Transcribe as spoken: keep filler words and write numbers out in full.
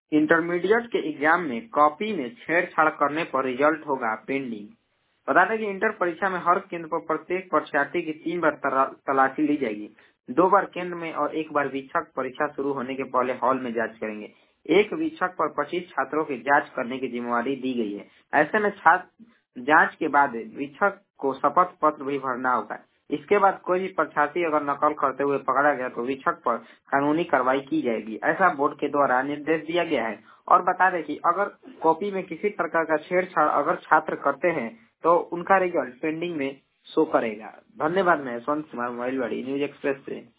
Intermediate के exam में copy में छेड़छाड़ करने पर रिजल्ट होगा पेंडिंग। बता दें कि इंटर परीक्षा में हर केंद्र पर प्रत्येक परीक्षार्थी की तीन बार तलाशी ली जाएगी। दो बार केंद्र में और एक बार वीक्षक परीक्षा शुरू होने के पहले हॉल में जांच करेंगे। एक वीक्षक पर पच्चीस छात्रों की जांच करने की जिम्मेवारी दी गई है। ऐसे में छात्र जांच के बाद वीक्षक को शपथ पत्र भी भरना होगा। इसके बाद कोई भी परीक्षार्थी अगर नकल करते हुए पकड़ा गया तो वीक्षक पर कानूनी कार्रवाई की जाएगी, ऐसा बोर्ड के द्वारा निर्देश दिया गया है। और बता दें कि अगर कॉपी में किसी प्रकार का छेड़छाड़ अगर छात्र करते हैं तो उनका रिजल्ट पेंडिंग में शो करेगा। धन्यवाद। मैं यशवंत कुमार, मोबाइल वाड़ी न्यूज एक्सप्रेस से।